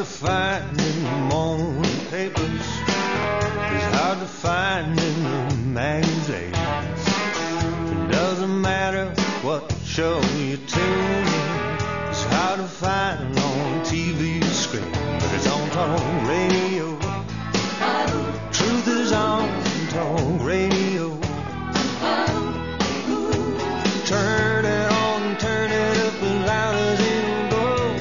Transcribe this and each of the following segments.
find in the morning papers is hard to find in the magazines. It doesn't matter what show you tune in, it's hard to find on TV screen, but it's on talk radio. Truth is on talk radio. Turn it on, turn it up as loud as it'll go.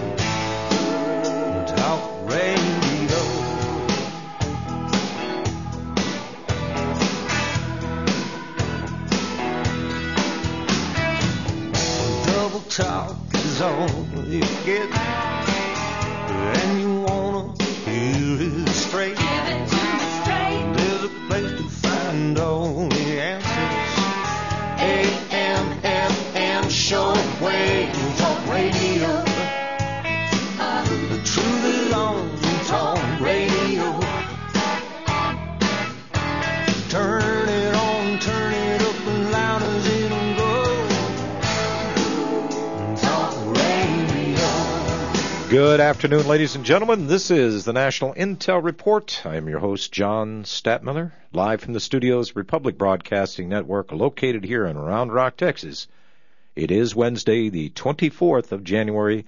Talk radio. Double talk is all you get, and you wanna hear it straight. Give it to me straight. There's a place to find all the answers. AM shortwave talk radio. The truth is on talk radio. Turn it on, turn it up as loud as it'll go. Talk radio. Good afternoon, ladies and gentlemen. This is the National Intel Report. I am your host, John Statmiller, live from the studios, Republic Broadcasting Network, located here in Round Rock, Texas. It is Wednesday, the 24th of January,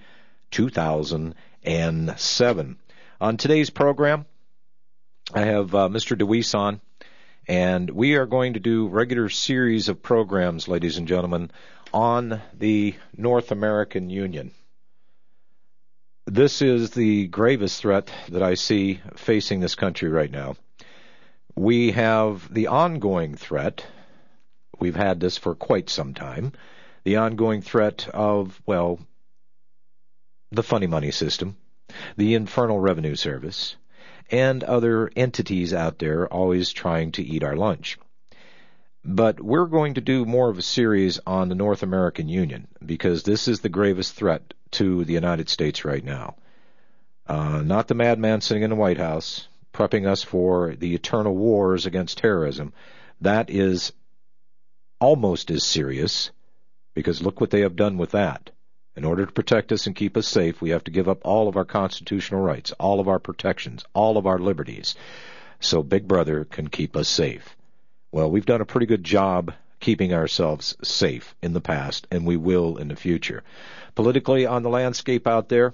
2007. On today's program, I have Mr. DeWeese on, and we are going to do regular series of programs, ladies and gentlemen, on the North American Union. This is the gravest threat that I see facing this country right now. We have the ongoing threat. We've had this for quite some time. The ongoing threat of, well, the funny money system, the Infernal Revenue Service, and other entities out there always trying to eat our lunch. But we're going to do more of a series on the North American Union because this is the gravest threat to the United States right now. Not the madman sitting in the White House prepping us for the eternal wars against terrorism. That is almost as serious because look what they have done with that. In order to protect us and keep us safe, we have to give up all of our constitutional rights, all of our protections, all of our liberties, so Big Brother can keep us safe. Well, we've done a pretty good job keeping ourselves safe in the past, and we will in the future. Politically, on the landscape out there,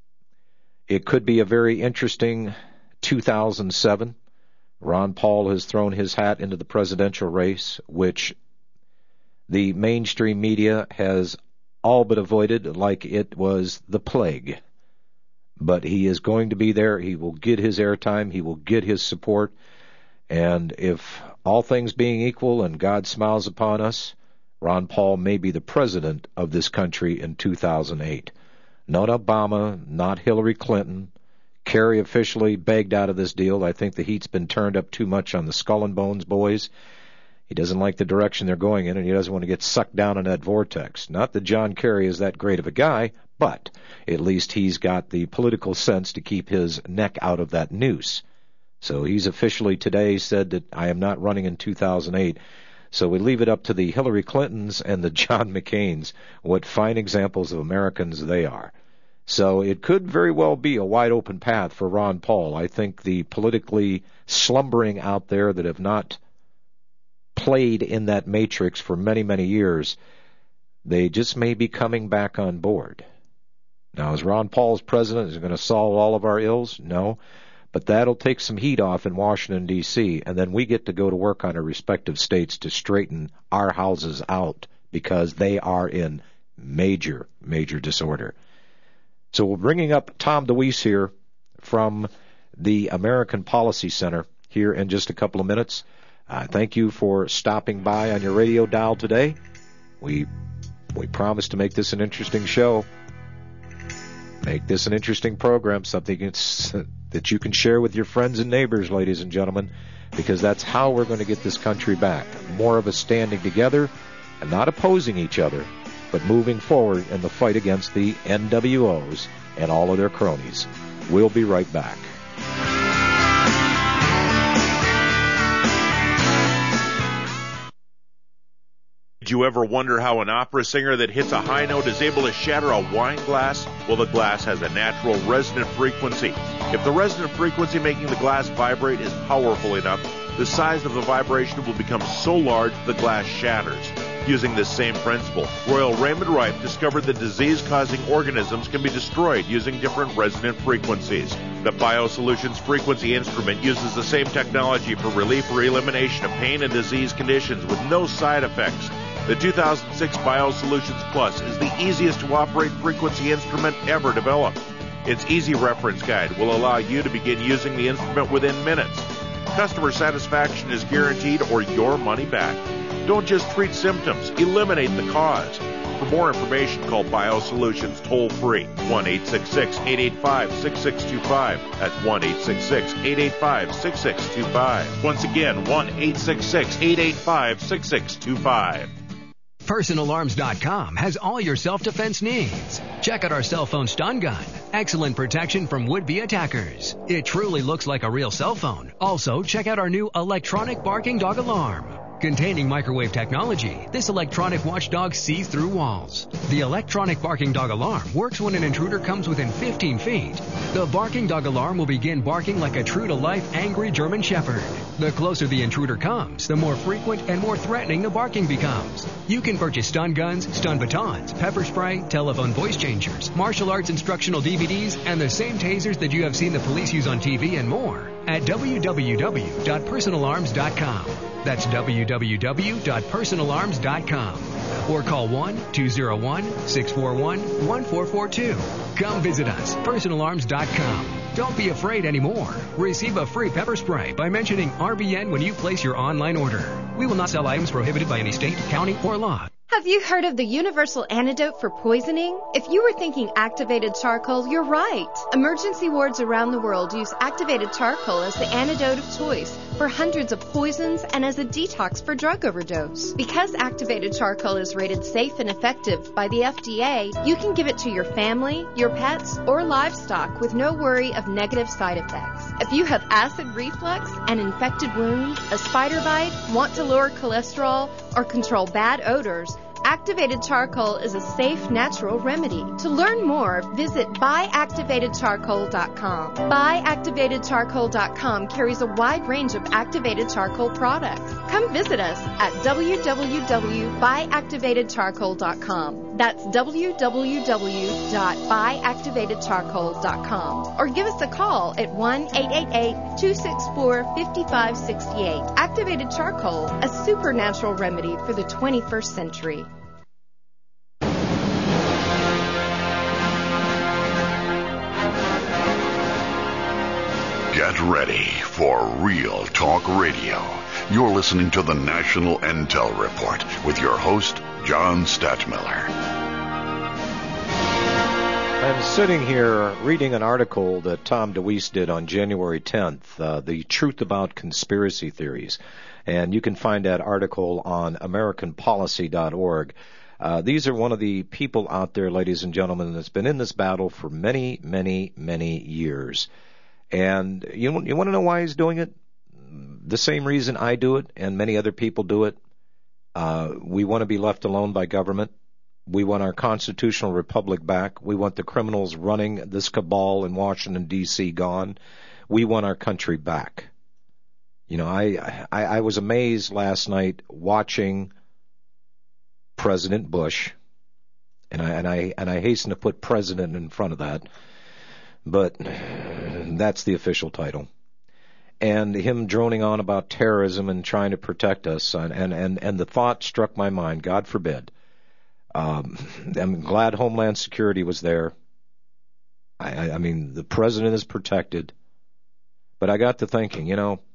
it could be a very interesting 2007. Ron Paul has thrown his hat into the presidential race, which the mainstream media has all but avoided like it was the plague. But he is going to be there. He will get his airtime. He will get his support. And if all things being equal and God smiles upon us, Ron Paul may be the president of this country in 2008. Not Obama, not Hillary Clinton. Kerry officially begged out of this deal. I think the heat's been turned up too much on the Skull and Bones boys. He doesn't like the direction they're going in, and he doesn't want to get sucked down in that vortex. Not that John Kerry is that great of a guy, but at least he's got the political sense to keep his neck out of that noose. So he's officially today said that I am not running in 2008. So we leave it up to the Hillary Clintons and the John McCains, what fine examples of Americans they are. So it could very well be a wide open path for Ron Paul. I think the politically slumbering out there that have not played in that matrix for many, many years, they just may be coming back on board. Now, is Ron Paul as president, is he going to solve all of our ills? No. But that'll take some heat off in Washington, D.C., and then we get to go to work on our respective states to straighten our houses out because they are in major, major disorder. So we're bringing up Tom DeWeese here from the American Policy Center here in just a couple of minutes. Thank you for stopping by on your radio dial today. We promise to make this an interesting show. Make this an interesting program, something that you can share with your friends and neighbors, ladies and gentlemen, because that's how we're going to get this country back. More of us standing together and not opposing each other, but moving forward in the fight against the NWOs and all of their cronies. We'll be right back. Did you ever wonder how an opera singer that hits a high note is able to shatter a wine glass? Well, the glass has a natural resonant frequency. If the resonant frequency making the glass vibrate is powerful enough, the size of the vibration will become so large the glass shatters. Using this same principle, Royal Raymond Rife discovered that disease-causing organisms can be destroyed using different resonant frequencies. The BioSolutions Frequency Instrument uses the same technology for relief or elimination of pain and disease conditions with no side effects. The 2006 BioSolutions Plus is the easiest to operate frequency instrument ever developed. Its easy reference guide will allow you to begin using the instrument within minutes. Customer satisfaction is guaranteed or your money back. Don't just treat symptoms, eliminate the cause. For more information, call BioSolutions toll-free, 1-866-885-6625. That's 1-866-885-6625. Once again, 1-866-885-6625. PersonalArms.com has all your self-defense needs. Check out our cell phone stun gun. Excellent protection from would-be attackers. It truly looks like a real cell phone. Also, check out our new electronic barking dog alarm. Containing microwave technology, this electronic watchdog sees through walls. The electronic barking dog alarm works when an intruder comes within 15 feet. The barking dog alarm will begin barking like a true-to-life angry German Shepherd. The closer the intruder comes, the more frequent and more threatening the barking becomes. You can purchase stun guns, stun batons, pepper spray, telephone voice changers, martial arts instructional DVDs, and the same tasers that you have seen the police use on TV and more at www.personalarms.com. That's www.personalarms.com. Or call 1-201-641-1442. Come visit us, personalarms.com. Don't be afraid anymore. Receive a free pepper spray by mentioning RBN when you place your online order. We will not sell items prohibited by any state, county, or law. Have you heard of the universal antidote for poisoning? If you were thinking activated charcoal, you're right. Emergency wards around the world use activated charcoal as the antidote of choice for hundreds of poisons and as a detox for drug overdose. Because activated charcoal is rated safe and effective by the FDA, you can give it to your family, your pets, or livestock with no worry of negative side effects. If you have acid reflux, an infected wound, a spider bite, want to lower cholesterol, or control bad odors, activated charcoal is a safe, natural remedy. To learn more, visit buyactivatedcharcoal.com. Buyactivatedcharcoal.com carries a wide range of activated charcoal products. Come visit us at www.buyactivatedcharcoal.com. That's www.buyactivatedcharcoal.com. Or give us a call at 1-888-264-5568. Activated charcoal, a supernatural remedy for the 21st century. Get ready for Real Talk Radio. You're listening to the National Intel Report with your host, John Stadtmiller. I'm sitting here reading an article that Tom DeWeese did on January 10th, The Truth About Conspiracy Theories. And you can find that article on AmericanPolicy.org. These are one of the people out there, ladies and gentlemen, that's been in this battle for many, many, many years. And you want to know why he's doing it? The same reason I do it and many other people do it. We want to be left alone by government. We want our constitutional republic back. We want the criminals running this cabal in Washington, D.C. gone. We want our country back. You know, I was amazed last night watching President Bush, and I hasten to put president in front of that, but that's the official title. And him droning on about terrorism and trying to protect us, and the thought struck my mind, God forbid. I'm glad Homeland Security was there. I mean, the president is protected. But I got to thinking, you know,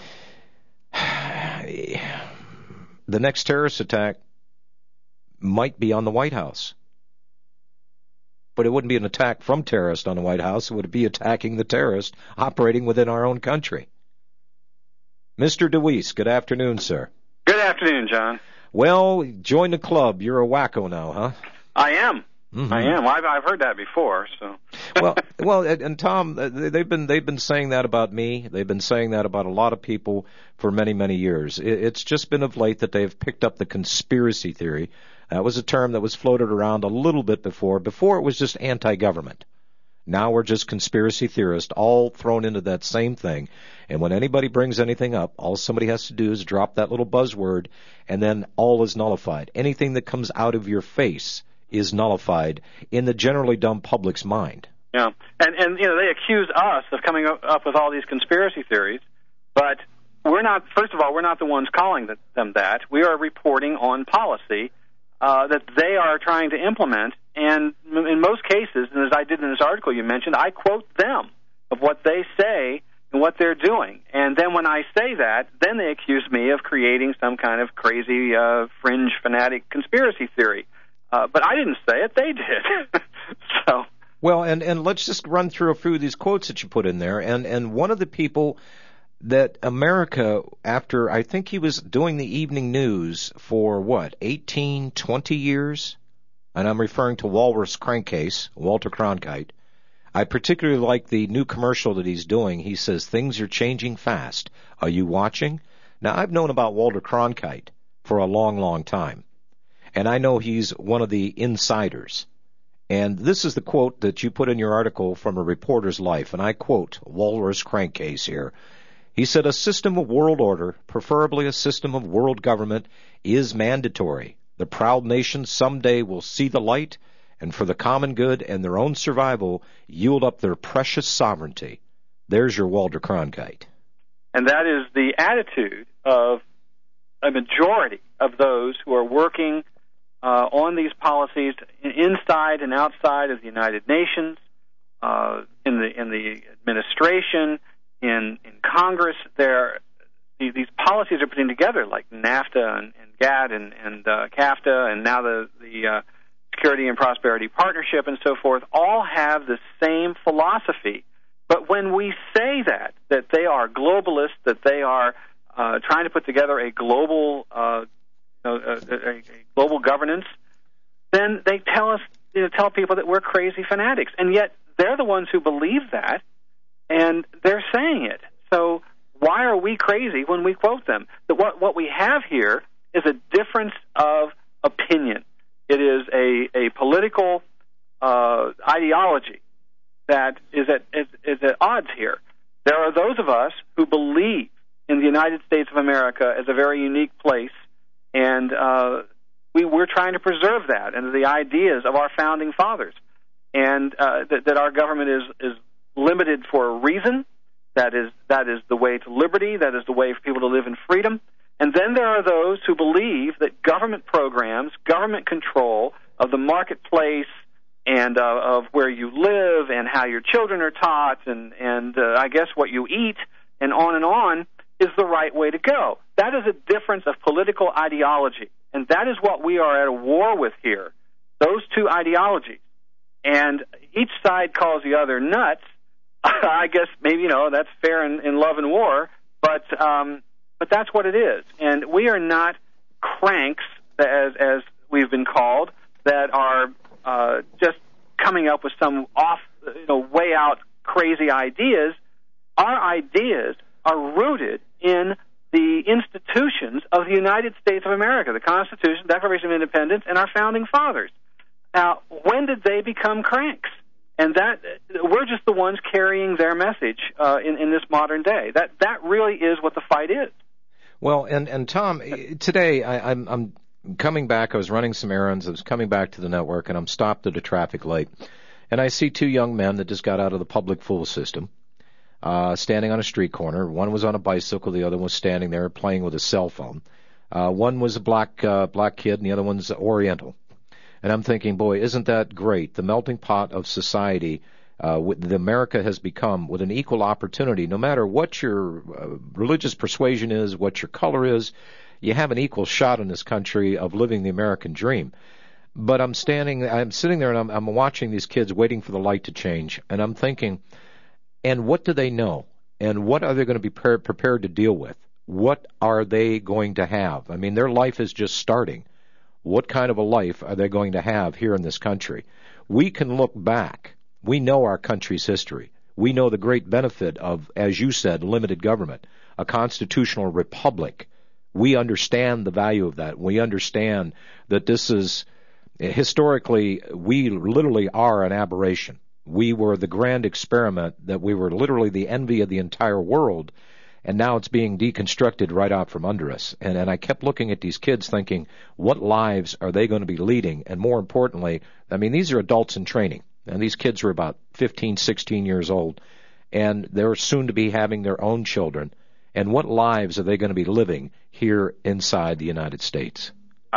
the next terrorist attack might be on the White House. But it wouldn't be an attack from terrorists on the White House. It would be attacking the terrorist operating within our own country. Mr. DeWeese, good afternoon, sir. Good afternoon, John. Well, join the club. You're a wacko now, huh? I am. Mm-hmm. I am. I've heard that before. So. well, and Tom, they've been saying that about me. They've been saying that about a lot of people for many, many years. It's just been of late that they've picked up the conspiracy theory. That was a term that was floated around a little bit before. Before it was just anti-government. Now we're just conspiracy theorists, all thrown into that same thing. And when anybody brings anything up, all somebody has to do is drop that little buzzword, and then all is nullified. Anything that comes out of your face is nullified in the generally dumb public's mind. Yeah, and they accuse us of coming up with all these conspiracy theories, but we're not. First of all, we're not the ones calling them that. We are reporting on policy that they are trying to implement, and in most cases, and as I did in this article you mentioned, I quote them of what they say and what they're doing. And then when I say that, then they accuse me of creating some kind of crazy fringe fanatic conspiracy theory. But I didn't say it, they did. So. Well, and let's just run through a few of these quotes that you put in there. And one of the people that America, after I think he was doing the evening news for, 18, 20 years? And I'm referring to Walrus Crankcase, Walter Cronkite. I particularly like the new commercial that he's doing. He says, things are changing fast. Are you watching? Now, I've known about Walter Cronkite for a long, long time. And I know he's one of the insiders. And this is the quote that you put in your article from A Reporter's Life. And I quote Walrus Crankcase here. He said, a system of world order, preferably a system of world government, is mandatory. The proud nation someday will see the light, and for the common good and their own survival, yield up their precious sovereignty. There's your Walter Cronkite. And that is the attitude of a majority of those who are working on these policies inside and outside of the United Nations, in the administration, in Congress. These policies are putting together, like NAFTA and GATT and CAFTA, and now the Security and Prosperity Partnership and so forth, all have the same philosophy. But when we say that they are globalists, that they are trying to put together a global a global governance, then they tell people that we're crazy fanatics, and yet they're the ones who believe that, and they're saying it. So why are we crazy when we quote them? That what we have here is a difference of opinion. It is a political ideology that is at odds here. There are those of us who believe in the United States of America as a very unique place, and we're trying to preserve that and the ideas of our founding fathers, and that our government is limited for a reason. That is the way to liberty. That is the way for people to live in freedom. And then there are those who believe that government programs, government control of the marketplace and of where you live and how your children are taught and I guess what you eat and on is the right way to go. That is a difference of political ideology, and that is what we are at a war with here, those two ideologies. And each side calls the other nuts. I guess maybe, that's fair in love and war, but that's what it is. And we are not cranks, as we've been called, that are just coming up with some way out crazy ideas. Our ideas are rooted in the institutions of the United States of America, the Constitution, Declaration of Independence, and our founding fathers. Now, when did they become cranks? And that we're just the ones carrying their message in this modern day. That really is what the fight is. Well, and Tom, today I'm coming back. I was running some errands. I was coming back to the network, and I'm stopped at a traffic light, and I see two young men that just got out of the public fool system, standing on a street corner. One was on a bicycle. The other was standing there playing with a cell phone. One was a black kid, and the other one's Oriental. And I'm thinking, boy, isn't that great? The melting pot of society that America has become, with an equal opportunity, no matter what your religious persuasion is, what your color is, you have an equal shot in this country of living the American dream. But I'm sitting there, and I'm watching these kids waiting for the light to change, and I'm thinking, and what do they know? And what are they going to be prepared to deal with? What are they going to have? I mean, their life is just starting. what kind of a life are they going to have here in this country? We can look back. We know our country's history. We know the great benefit of, as you said, limited government, a constitutional republic. We understand the value of that. We understand that this is, historically, we literally are an aberration. We were the grand experiment, that we were literally the envy of the entire world, and now it's being deconstructed right out from under us. And I kept looking at these kids thinking, what lives are they going to be leading? And more importantly, I mean, these are adults in training. And these kids are about 15, 16 years old, and they're soon to be having their own children. And what lives are they going to be living here inside the United States?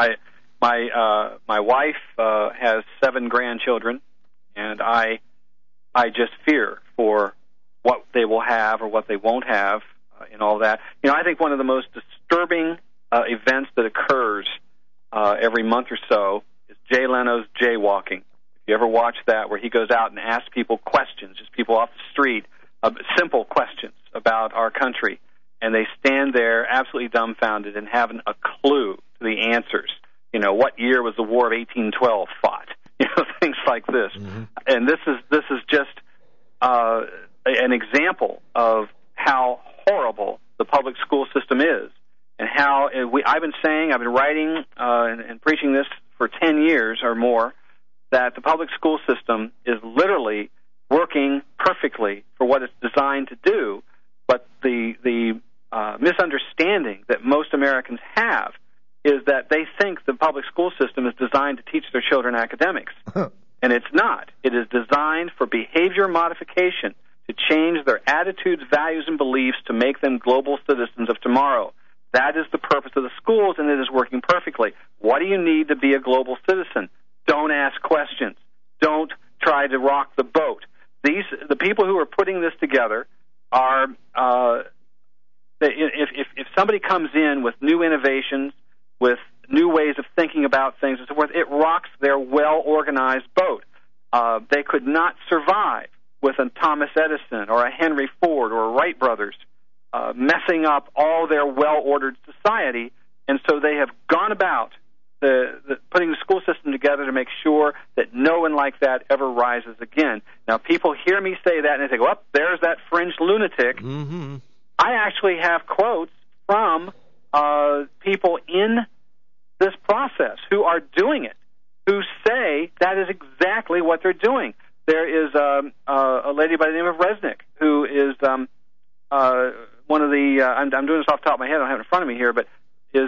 My wife has 7 grandchildren, and I just fear for what they will have or what they won't have in all that. You know, I think one of the most disturbing events that occurs every month or so is Jay Leno's jaywalking. If you ever watch that, where he goes out and asks people questions, just people off the street, simple questions about our country, and they stand there absolutely dumbfounded and haven't a clue to the answers. You know, what year was the War of 1812 fought? You know, things like this. Mm-hmm. And this is just an example of how horrible the public school system is, and how I've been writing and preaching this for 10 years or more, that the public school system is literally working perfectly for what it's designed to do, but the misunderstanding that most Americans have is that they think the public school system is designed to teach their children academics. And it's not. It is designed for behavior modification, to change their attitudes, values, and beliefs to make them global citizens of tomorrow. That is the purpose of the schools, and it is working perfectly. What do you need to be a global citizen? Don't ask questions. Don't try to rock the boat. The people who are putting this together are, if somebody comes in with new innovations, with new ways of thinking about things and so forth, it rocks their well-organized boat. They could not survive with a Thomas Edison or a Henry Ford or a Wright brothers messing up all their well-ordered society, and so they have gone about putting the school system together to make sure that no one like that ever rises again. Now, people hear me say that, and they think, well, there's that fringe lunatic. Mm-hmm. I actually have quotes from people in this process who are doing it, who say that is exactly what they're doing. There is a lady by the name of Resnick, who is one of the, I'm doing this off the top of my head, I don't have it in front of me here, but is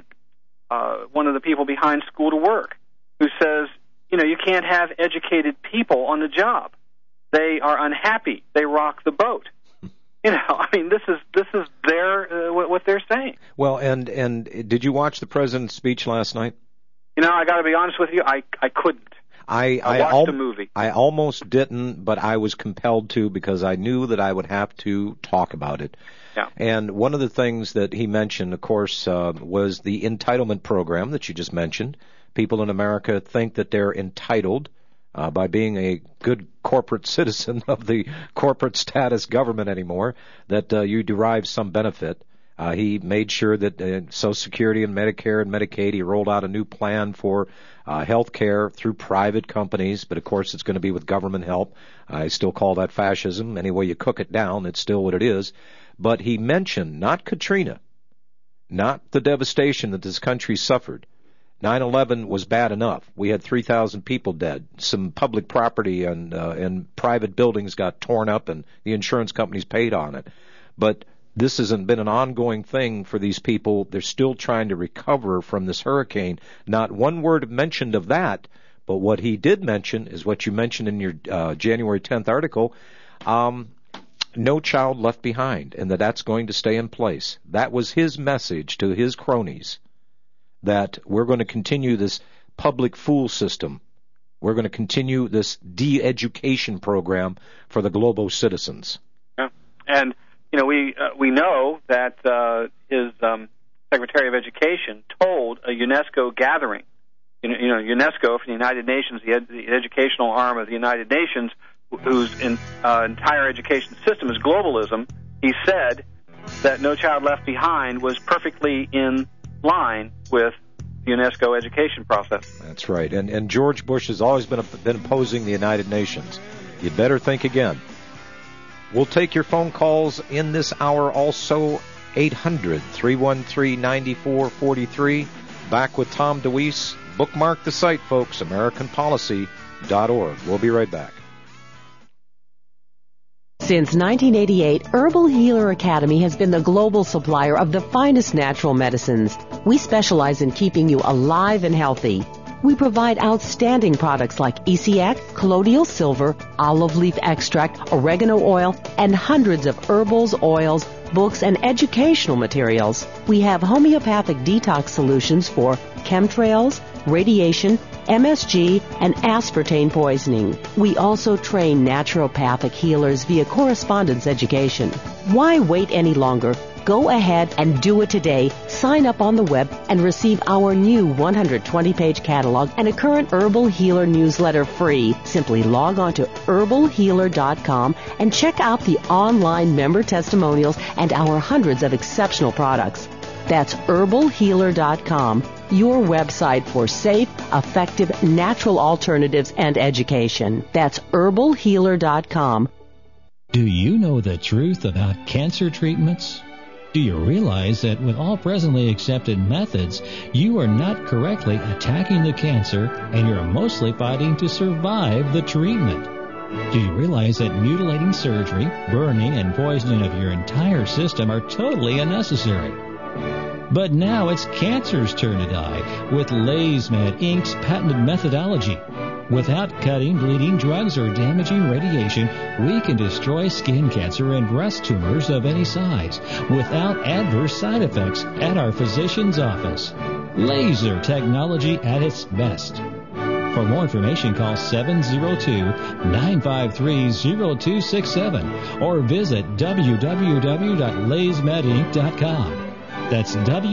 one of the people behind School to Work, who says, you know, you can't have educated people on the job. They are unhappy. They rock the boat. You know, I mean, this is their what they're saying. Well, and did you watch the president's speech last night? You know, I got to be honest with you, I couldn't. I watched the movie. I almost didn't, but I was compelled to because I knew that I would have to talk about it. Yeah. And one of the things that he mentioned, of course, was the entitlement program that you just mentioned. People in America think that they're entitled by being a good corporate citizen of the corporate status government anymore, that you derive some benefit. He made sure that Social Security and Medicare and Medicaid, he rolled out a new plan for health care through private companies, but of course it's going to be with government help. I still call that fascism. Any way you cook it down, it's still what it is. But he mentioned not Katrina, not the devastation that this country suffered. 9/11 was bad enough. We had 3,000 people dead. Some public property and private buildings got torn up, and the insurance companies paid on it. But this hasn't been an ongoing thing for these people. They're still trying to recover from this hurricane. Not one word mentioned of that, but what he did mention is what you mentioned in your January 10th article, no child left behind, and that's going to stay in place. That was his message to his cronies, that we're going to continue this public fool system. We're going to continue this de-education program for the global citizens. Yeah. And you know, we know that his Secretary of Education told a UNESCO gathering, you know, UNESCO from the United Nations, the educational arm of the United Nations, whose entire education system is globalism. He said that No Child Left Behind was perfectly in line with the UNESCO education process. That's right. And George Bush has always been opposing the United Nations. You better think again. We'll take your phone calls in this hour also. 800-313-9443. Back with Tom DeWeese. Bookmark the site, folks, AmericanPolicy.org. We'll be right back. Since 1988, Herbal Healer Academy has been the global supplier of the finest natural medicines. We specialize in keeping you alive and healthy. We provide outstanding products like ECX, colloidal silver, olive leaf extract, oregano oil, and hundreds of herbals, oils, books, and educational materials. We have homeopathic detox solutions for chemtrails, radiation, MSG, and aspartame poisoning. We also train naturopathic healers via correspondence education. Why wait any longer? Go ahead and do it today. Sign up on the web and receive our new 120-page catalog and a current Herbal Healer newsletter free. Simply log on to herbalhealer.com and check out the online member testimonials and our hundreds of exceptional products. That's herbalhealer.com, your website for safe, effective, natural alternatives and education. That's herbalhealer.com. Do you know the truth about cancer treatments? Do you realize that with all presently accepted methods, you are not correctly attacking the cancer and you're mostly fighting to survive the treatment? Do you realize that mutilating surgery, burning, and poisoning of your entire system are totally unnecessary? But now it's cancer's turn to die with LazyMed Inc.'s patented methodology. Without cutting, bleeding, drugs, or damaging radiation, we can destroy skin cancer and breast tumors of any size without adverse side effects at our physician's office. Laser technology at its best. For more information, call 702-953-0267 or visit www.lazymedinc.com. That's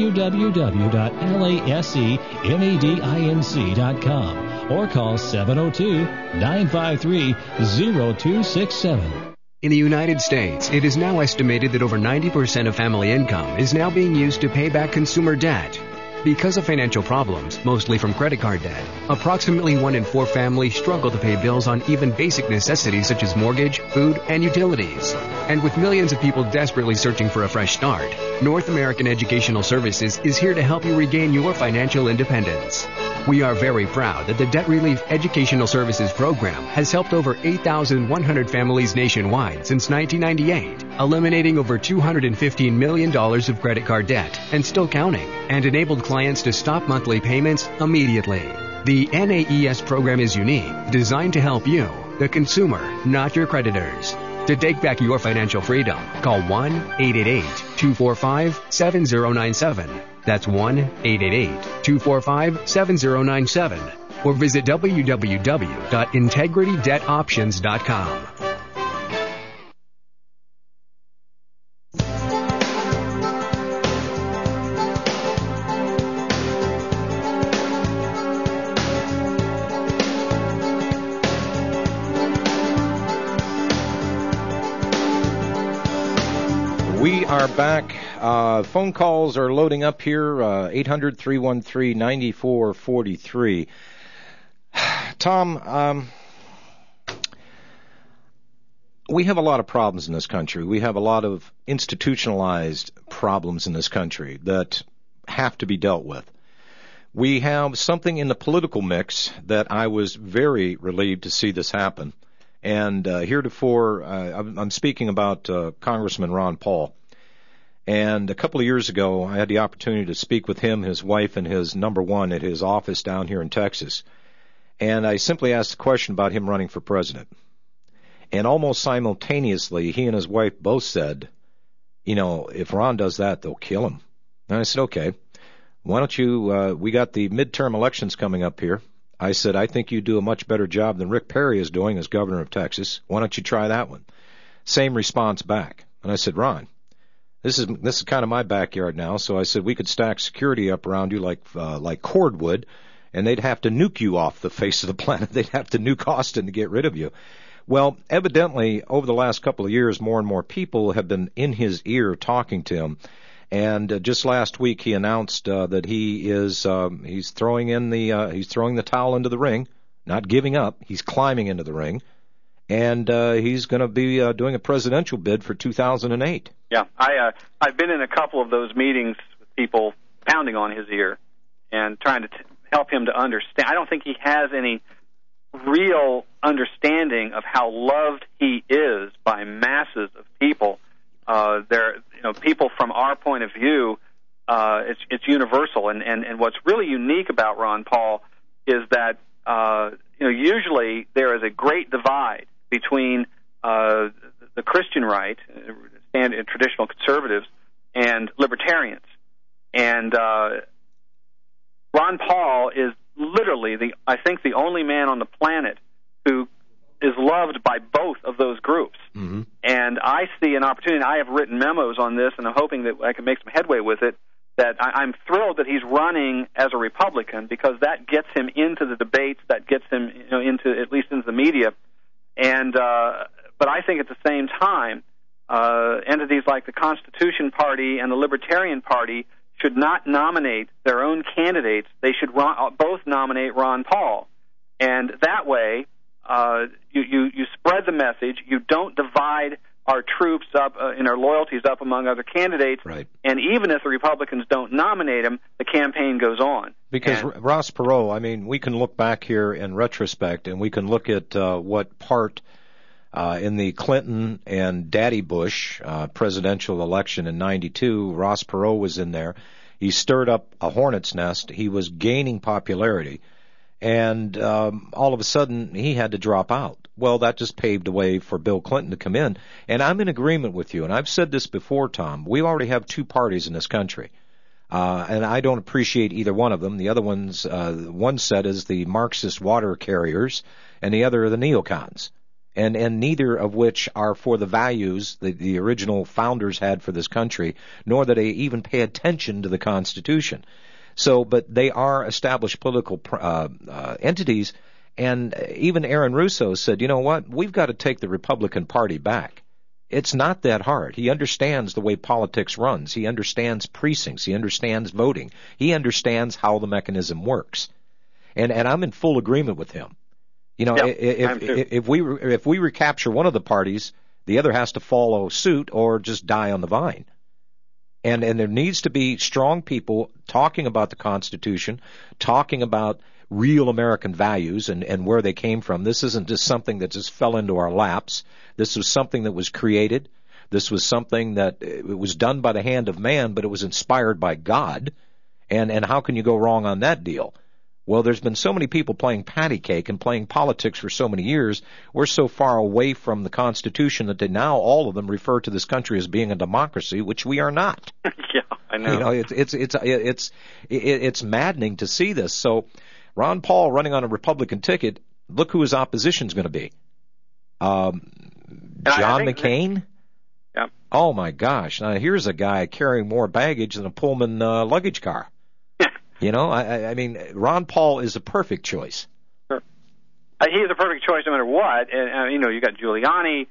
www.lazymedinc.com or call 702-953-0267. In the United States, it is now estimated that over 90% of family income is now being used to pay back consumer debt. Because of financial problems, mostly from credit card debt, approximately 1 in 4 families struggle to pay bills on even basic necessities such as mortgage, food, and utilities. And with millions of people desperately searching for a fresh start, North American Educational Services is here to help you regain your financial independence. We are very proud that the Debt Relief Educational Services Program has helped over 8,100 families nationwide since 1998, eliminating over $215 million of credit card debt and still counting, and enabled clients to stop monthly payments immediately. The NAES program is unique, designed to help you, the consumer, not your creditors. To take back your financial freedom, call 1-888-245-7097. That's 1-888-245-7097. Or visit www.integritydebtoptions.com. We are back. Phone calls are loading up here, 800-313-9443. Tom, we have a lot of problems in this country. We have a lot of institutionalized problems in this country that have to be dealt with. We have something in the political mix that I was very relieved to see this happen. And heretofore, I'm speaking about Congressman Ron Paul. And a couple of years ago, I had the opportunity to speak with him, his wife, and his number one at his office down here in Texas. And I simply asked a question about him running for president. And almost simultaneously, he and his wife both said, you know, if Ron does that, they'll kill him. And I said, okay, why don't you, we got the midterm elections coming up here. I said, I think you do a much better job than Rick Perry is doing as governor of Texas. Why don't you try that one? Same response back. And I said, Ron, this is kind of my backyard now. So I said, we could stack security up around you like cordwood, and they'd have to nuke you off the face of the planet. They'd have to nuke Austin to get rid of you. Well, evidently, over the last couple of years, more and more people have been in his ear talking to him. And just last week he announced that he is he's throwing the towel into the ring, not giving up. He's climbing into the ring, and he's going to be doing a presidential bid for 2008. Yeah, I've been in a couple of those meetings with people pounding on his ear and trying to help him to understand. I don't think he has any real understanding of how loved he is by masses of people. People from our point of view, it's universal. And what's really unique about Ron Paul is that usually there is a great divide between the Christian right, and traditional conservatives, and libertarians. And Ron Paul is literally I think the only man on the planet who is loved by both of those groups. Mm-hmm. And I see an opportunity. I have written memos on this, and I'm hoping that I can make some headway with it, that I'm thrilled that he's running as a Republican, because that gets him into the debates, that gets him at least into the media. And but I think at the same time, entities like the Constitution Party and the Libertarian Party should not nominate their own candidates. They should both nominate Ron Paul. And that way, you spread the message. You don't divide our troops up and our loyalties up among other candidates. Right. And even if the Republicans don't nominate him, the campaign goes on. Because Ross Perot, I mean, we can look back here in retrospect, and we can look at what part in the Clinton and Daddy Bush presidential election in '92, Ross Perot was in there. He stirred up a hornet's nest. He was gaining popularity. And all of a sudden, he had to drop out. Well, that just paved the way for Bill Clinton to come in. And I'm in agreement with you, and I've said this before, Tom. We already have two parties in this country, and I don't appreciate either one of them. The other one's, one set is the Marxist water carriers, and the other are the neocons. And neither of which are for the values the original founders had for this country, nor that they even pay attention to the Constitution. So, but they are established political entities, and even Aaron Russo said, you know what, we've got to take the Republican Party back. It's not that hard. He understands the way politics runs. He understands precincts. He understands voting. He understands how the mechanism works. And I'm in full agreement with him. You know, if we recapture one of the parties, the other has to follow suit or just die on the vine. And there needs to be strong people talking about the Constitution, talking about real American values and where they came from. This isn't just something that just fell into our laps. This was something that was created. This was something that it was done by the hand of man, but it was inspired by God. And how can you go wrong on that deal? Well, there's been so many people playing patty cake and playing politics for so many years. We're so far away from the Constitution that they now all of them refer to this country as being a democracy, which we are not. Yeah, I know. You know, it's maddening to see this. So, Ron Paul running on a Republican ticket. Look who his opposition's going to be. John McCain. Yeah. Oh my gosh! Now here's a guy carrying more baggage than a Pullman luggage car. You know, I mean, Ron Paul is a perfect choice. Sure. He is a perfect choice no matter what. And you know, you got Giuliani.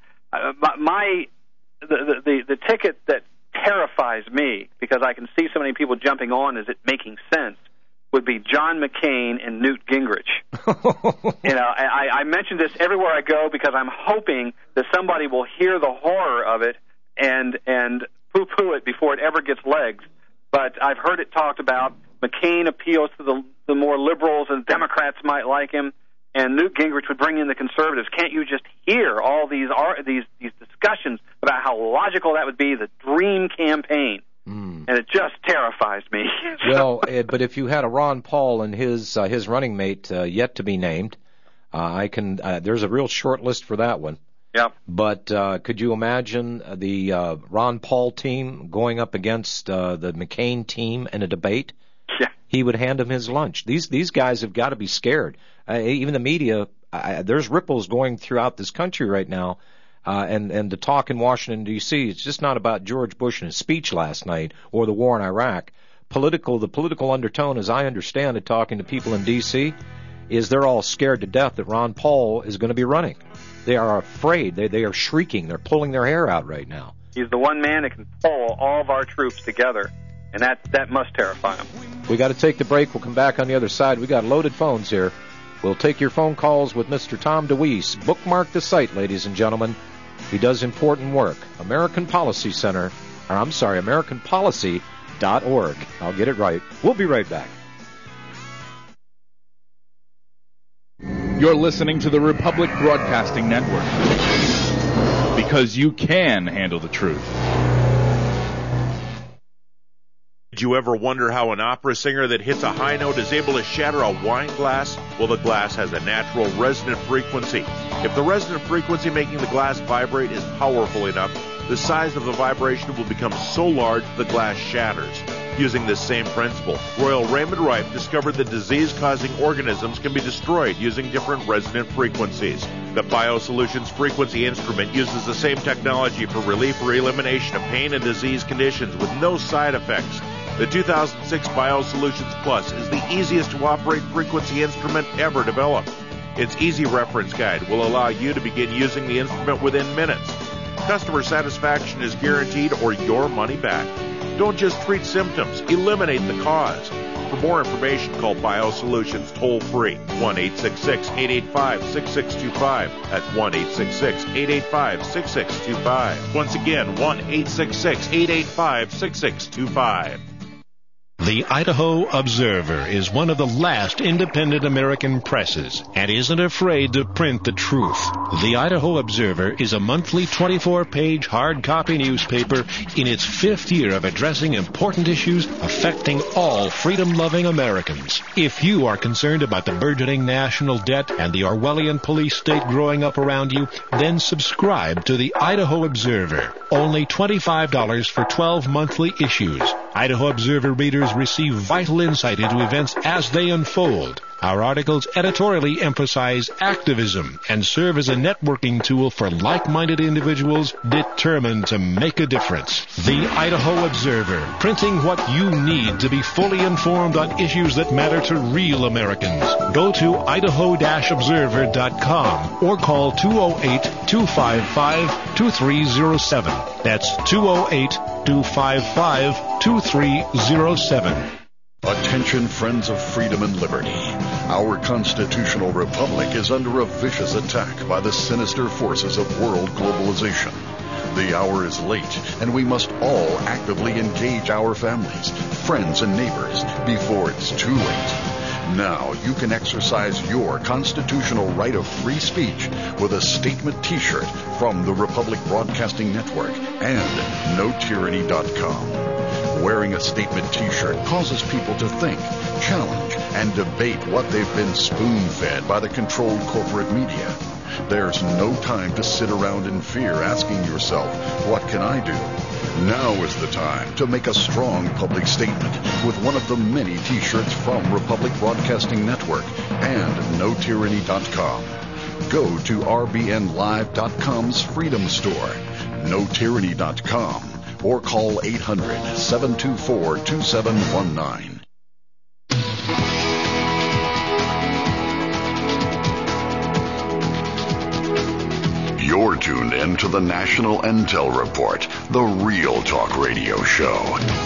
The ticket that terrifies me, because I can see so many people jumping on, is it making sense, would be John McCain and Newt Gingrich. You know, I mention this everywhere I go because I'm hoping that somebody will hear the horror of it and poo-poo it before it ever gets legs. But I've heard it talked about. McCain appeals to the more liberals, and Democrats might like him, and Newt Gingrich would bring in the conservatives. Can't you just hear all these discussions about how logical that would be, the dream campaign? And it just terrifies me. Well, but if you had a Ron Paul and his running mate yet to be named, there's a real short list for that one. Yeah. But could you imagine the Ron Paul team going up against the McCain team in a debate? Yeah. He would hand him his lunch. These guys have got to be scared. Even the media, there's ripples going throughout this country right now. And the talk in Washington, D.C., it's just not about George Bush and his speech last night or the war in Iraq. The political undertone, as I understand it, talking to people in D.C., is they're all scared to death that Ron Paul is going to be running. They are afraid. They are shrieking. They're pulling their hair out right now. He's the one man that can pull all of our troops together, and that must terrify him. We got to take the break. We'll come back on the other side. We got loaded phones here. We'll take your phone calls with Mr. Tom DeWeese. Bookmark the site, ladies and gentlemen. He does important work. AmericanPolicy.org. I'll get it right. We'll be right back. You're listening to the Republic Broadcasting Network, because you can handle the truth. Did you ever wonder how an opera singer that hits a high note is able to shatter a wine glass? Well, the glass has a natural resonant frequency. If the resonant frequency making the glass vibrate is powerful enough, the size of the vibration will become so large the glass shatters. Using this same principle, Royal Raymond Rife discovered that disease-causing organisms can be destroyed using different resonant frequencies. The BioSolutions Frequency Instrument uses the same technology for relief or elimination of pain and disease conditions with no side effects. The 2006 BioSolutions Plus is the easiest to operate frequency instrument ever developed. Its easy reference guide will allow you to begin using the instrument within minutes. Customer satisfaction is guaranteed or your money back. Don't just treat symptoms, eliminate the cause. For more information, call BioSolutions toll-free, 1-866-885-6625. That's 1-866-885-6625. Once again, 1-866-885-6625. The Idaho Observer is one of the last independent American presses and isn't afraid to print the truth. The Idaho Observer is a monthly 24-page hard copy newspaper in its 5th year of addressing important issues affecting all freedom-loving Americans. If you are concerned about the burgeoning national debt and the Orwellian police state growing up around you, then subscribe to the Idaho Observer. Only $25 for 12 monthly issues. Idaho Observer readers receive vital insight into events as they unfold. Our articles editorially emphasize activism and serve as a networking tool for like-minded individuals determined to make a difference. The Idaho Observer, printing what you need to be fully informed on issues that matter to real Americans. Go to idaho-observer.com or call 208-255-2307. That's 208-255-2307. Attention, friends of freedom and liberty. Our constitutional republic is under a vicious attack by the sinister forces of world globalization. The hour is late, and we must all actively engage our families, friends, and neighbors before it's too late. Now you can exercise your constitutional right of free speech with a statement t-shirt from the Republic Broadcasting Network and NoTyranny.com. Wearing a statement t-shirt causes people to think, challenge, and debate what they've been spoon-fed by the controlled corporate media. There's no time to sit around in fear asking yourself, what can I do? Now is the time to make a strong public statement with one of the many t-shirts from Republic Broadcasting Network and NoTyranny.com. Go to RBNLive.com's Freedom Store, NoTyranny.com, or call 800-724-2719. You're tuned in to the National Intel Report, the Real Talk Radio Show.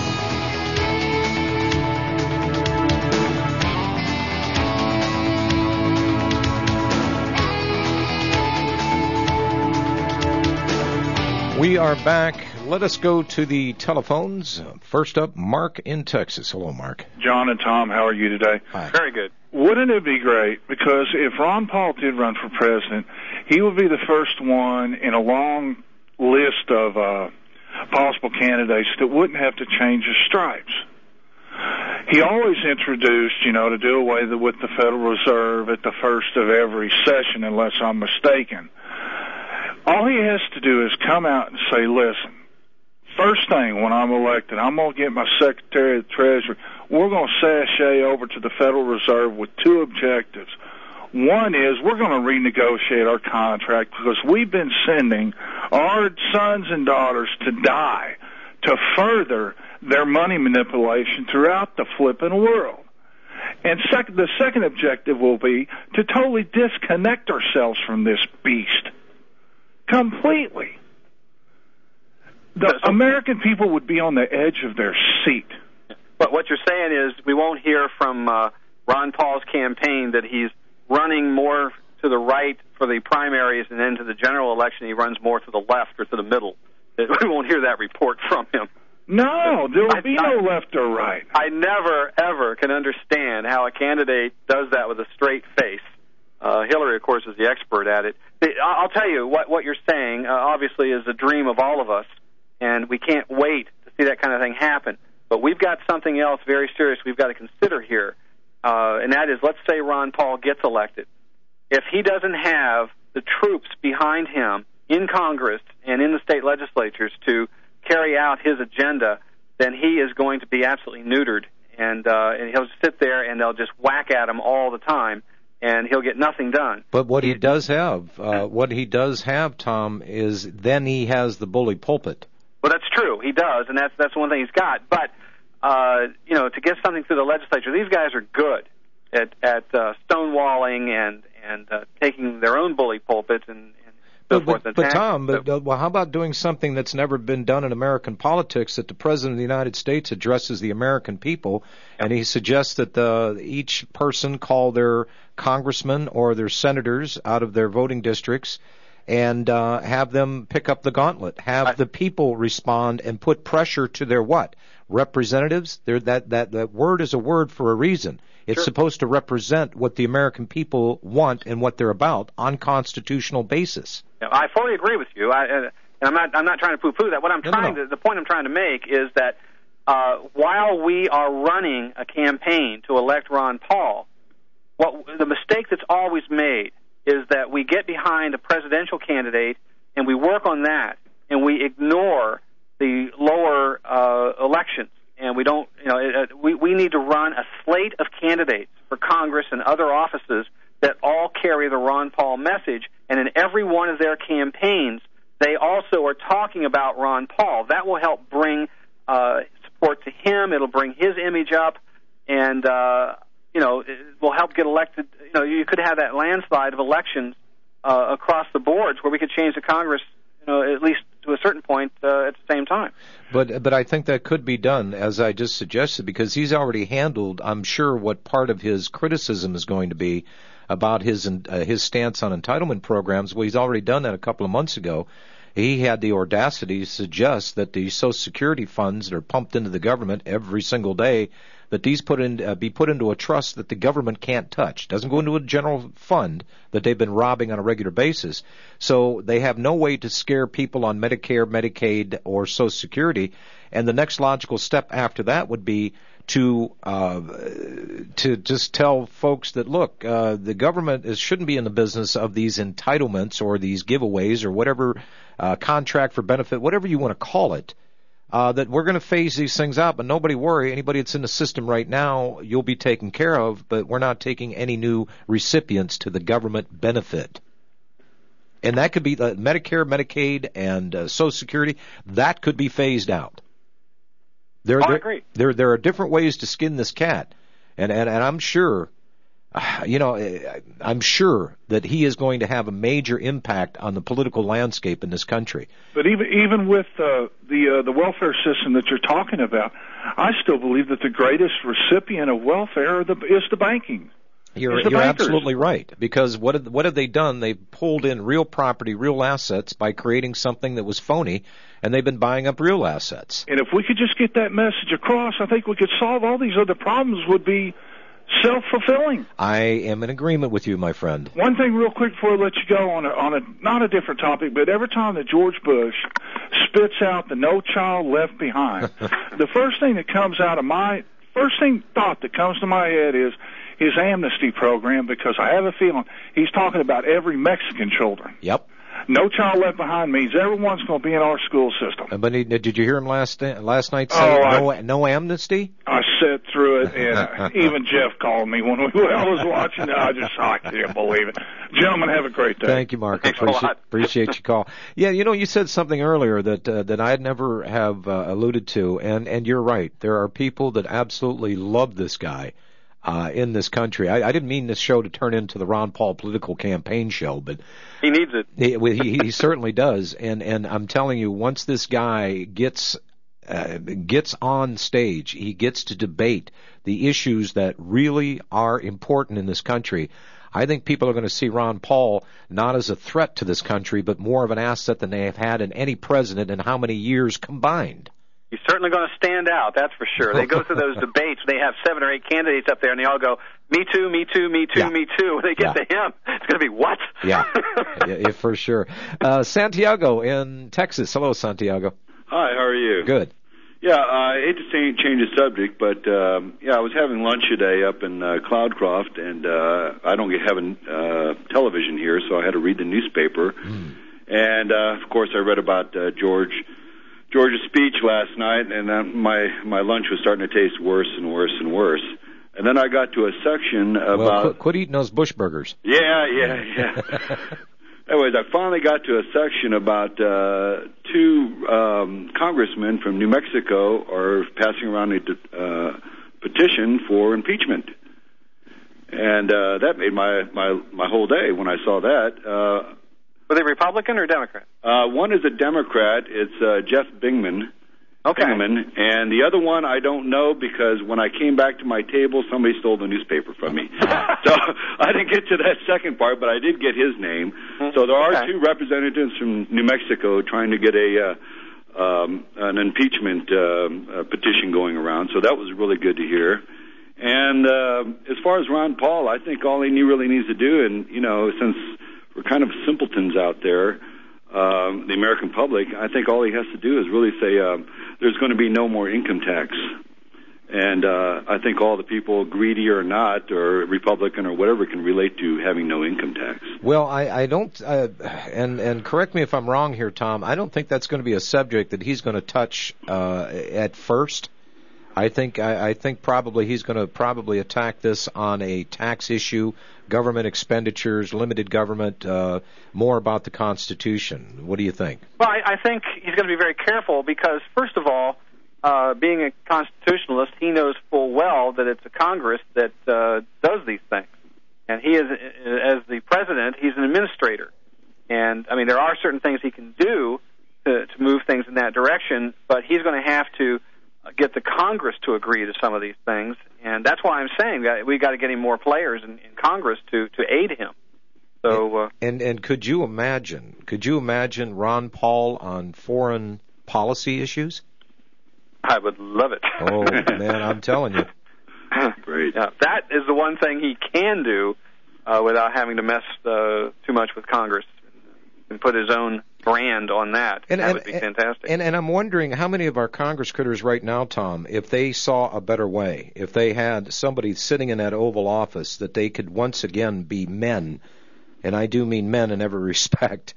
We are back. Let us go to the telephones. First up, Mark in Texas. Hello, Mark. John and Tom, how are you today? Hi. Very good. Wouldn't it be great? Because if Ron Paul did run for president, he would be the first one in a long list of possible candidates that wouldn't have to change his stripes. He always introduced, to do away with the Federal Reserve at the first of every session, unless I'm mistaken. All he has to do is come out and say, listen, first thing when I'm elected, I'm going to get my Secretary of the Treasury. We're going to sashay over to the Federal Reserve with two objectives. One is we're going to renegotiate our contract because we've been sending our sons and daughters to die to further their money manipulation throughout the flipping world. And the second objective will be to totally disconnect ourselves from this beast completely. The American people would be on the edge of their seat. But what you're saying is we won't hear from Ron Paul's campaign that he's running more to the right for the primaries, and then to the general election he runs more to the left or to the middle. We won't hear that report from him. No, there will be no left or right. I never, ever can understand how a candidate does that with a straight face. Hillary, of course, is the expert at it. I'll tell you, what you're saying, obviously, is a dream of all of us, and we can't wait to see that kind of thing happen. But we've got something else very serious we've got to consider here, and that is, let's say Ron Paul gets elected. If he doesn't have the troops behind him in Congress and in the state legislatures to carry out his agenda, then he is going to be absolutely neutered, and he'll sit there and they'll just whack at him all the time, and he'll get nothing done. But what he does have, Tom, is then he has the bully pulpit. Well, that's true. He does, and that's one thing he's got. But to get something through the legislature, these guys are good at stonewalling and taking their own bully pulpits and so forth. But Tom, how about doing something that's never been done in American politics, that the President of the United States addresses the American people, and he suggests that each person call their congressmen or their senators out of their voting districts and have them pick up the gauntlet, have the people respond and put pressure to their what? Representatives? That word is a word for a reason. It's supposed to represent what the American people want and what they're about on constitutional basis. I fully agree with you. I'm not trying to poo-poo that. What I'm the point I'm trying to make is that while we are running a campaign to elect Ron Paul, the mistake that's always made is that we get behind a presidential candidate and we work on that, and we ignore the lower elections. And we don't, we need to run a slate of candidates for Congress and other offices that all carry the Ron Paul message. And in every one of their campaigns, they also are talking about Ron Paul. That will help bring support to him. It'll bring his image up, and it will help get elected. You could have that landslide of elections across the boards where we could change the Congress, at least to a certain point at the same time. But I think that could be done, as I just suggested, because he's already handled, I'm sure, what part of his criticism is going to be about his stance on entitlement programs. Well, he's already done that a couple of months ago. He had the audacity to suggest that the Social Security funds that are pumped into the government every single day, that these be put into a trust that the government can't touch. Doesn't go into a general fund that they've been robbing on a regular basis. So they have no way to scare people on Medicare, Medicaid, or Social Security. And the next logical step after that would be to just tell folks that, look, the government shouldn't be in the business of these entitlements or these giveaways or whatever, contract for benefit, whatever you want to call it. That we're going to phase these things out, but nobody worry. Anybody that's in the system right now, you'll be taken care of, but we're not taking any new recipients to the government benefit. And that could be Medicare, Medicaid, and Social Security. That could be phased out. I agree. There are different ways to skin this cat, and I'm sure, I'm sure that he is going to have a major impact on the political landscape in this country. But even with the welfare system that you're talking about, I still believe that the greatest recipient of welfare is the banking. You're absolutely right, because what have they done? They've pulled in real property, real assets by creating something that was phony, and they've been buying up real assets. And if we could just get that message across, I think we could solve all these other problems. Would be self-fulfilling. I am in agreement with you, my friend. One thing real quick before I let you go on a not a different topic, but every time that George Bush spits out the No Child Left Behind, the first thing that comes out of thought that comes to my head is his amnesty program, because I have a feeling he's talking about every Mexican children. Yep. No Child Left Behind means everyone's going to be in our school system. But did you hear him last night say no amnesty? I sat through it, and even Jeff called me when I was watching it. I can't believe it. Gentlemen, have a great day. Thank you, Mark. Appreciate your call. Yeah, you said something earlier that I'd never have alluded to, and you're right. There are people that absolutely love this guy. in this country. I didn't mean this show to turn into the Ron Paul political campaign show, but he needs it. He certainly does. And I'm telling you, once this guy gets on stage, he gets to debate the issues that really are important in this country. I think people are going to see Ron Paul not as a threat to this country, but more of an asset than they have had in any president in how many years combined. He's certainly going to stand out, that's for sure. They go through those debates. They have 7 or 8 candidates up there, and they all go, me too, me too, me too, me too. When they get to him, it's going to be what? Yeah, for sure. Santiago in Texas. Hello, Santiago. Hi, how are you? Good. Yeah, I hate to change the subject, but I was having lunch today up in Cloudcroft, and I don't have a television here, so I had to read the newspaper. And of course, I read about George's speech last night, and my lunch was starting to taste worse and worse and worse. And then I got to a section about... Well, quit eating those Bush burgers. Yeah. Anyways, I finally got to a section about 2 congressmen from New Mexico are passing around a petition for impeachment. And that made my whole day when I saw that. Were they Republican or Democrat? One is a Democrat. It's Jeff Bingaman. Okay. And the other one I don't know because when I came back to my table, somebody stole the newspaper from me. So I didn't get to that second part, but I did get his name. So there are 2 representatives from New Mexico trying to get an impeachment petition going around. So that was really good to hear. And as far as Ron Paul, I think all he really needs to do, and since we're kind of simpletons out there, the American public, I think all he has to do is really say there's going to be no more income tax. And I think all the people, greedy or not, or Republican or whatever, can relate to having no income tax. Well, I don't, and correct me if I'm wrong here, Tom, I don't think that's going to be a subject that he's going to touch at first. I think probably he's going to attack this on a tax issue, government expenditures, limited government, more about the Constitution. What do you think? Well, I think he's going to be very careful because, first of all, being a constitutionalist, he knows full well that it's a Congress that does these things. And he is, as the president, he's an administrator. And, I mean, there are certain things he can do to move things in that direction, but he's going to have to get the Congress to agree to some of these things, and that's why I'm saying that we've got to get him more players in Congress to aid him. So, and could you imagine Ron Paul on foreign policy issues? I would love it. Oh man, I'm telling you. Great. Yeah, that is the one thing he can do without having to mess too much with Congress and put his own brand on that. That would be fantastic. And I'm wondering how many of our Congress critters right now, Tom, if they saw a better way, if they had somebody sitting in that Oval Office that they could once again be men, and I do mean men in every respect,